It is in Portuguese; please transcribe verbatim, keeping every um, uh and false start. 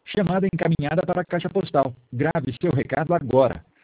Chamada encaminhada para a caixa postal. Grave seu recado agora.